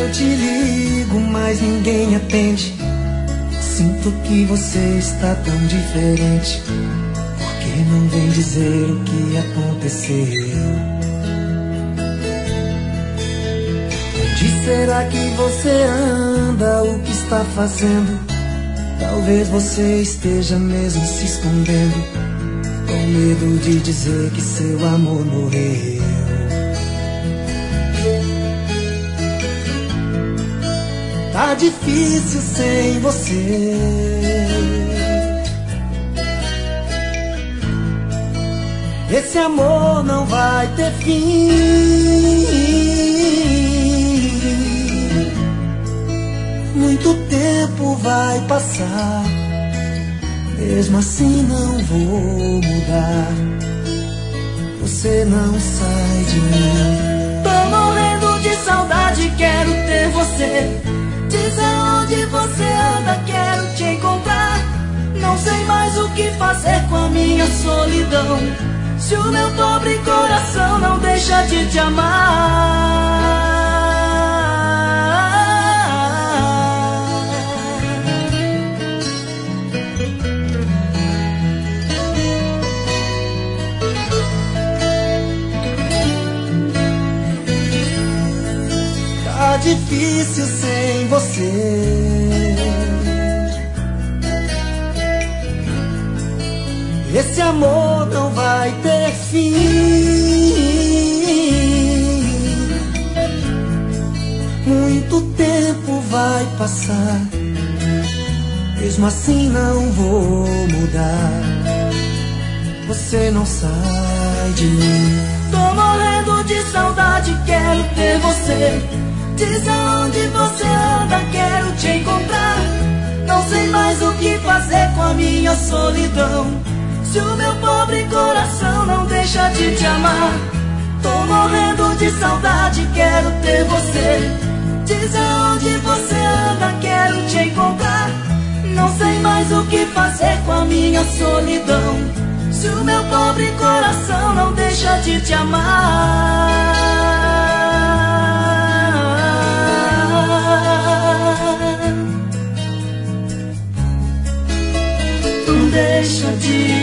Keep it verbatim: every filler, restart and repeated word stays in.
eu te ligo, mas ninguém atende. Sinto que você está tão diferente. Por que não vem dizer o que aconteceu? Onde será que você anda? O que está fazendo? Talvez você esteja mesmo se escondendo, com medo de dizer que seu amor morreu. Tá difícil sem você. Esse amor não vai ter fim. Muito tempo vai passar, mesmo assim não vou mudar. Você não sai de mim. Tô morrendo de saudade, quero ter você. Diz aonde você anda, quero te encontrar. Não sei mais o que fazer com a minha solidão, se o meu pobre coração não deixa de te amar. Tá difícil sem você. Esse amor não vai ter fim. Muito tempo vai passar, mesmo assim não vou mudar. Você não sai de mim. Tô morrendo de saudade, quero ter você. Diz aonde você anda, quero te encontrar. Não sei mais o que fazer com a minha solidão, se o meu pobre coração não deixa de te amar. Tô morrendo de saudade, quero ter você. Diz aonde você anda, quero te encontrar. Não sei mais o que fazer com a minha solidão, se o meu pobre coração não deixa de te amar. Não deixa de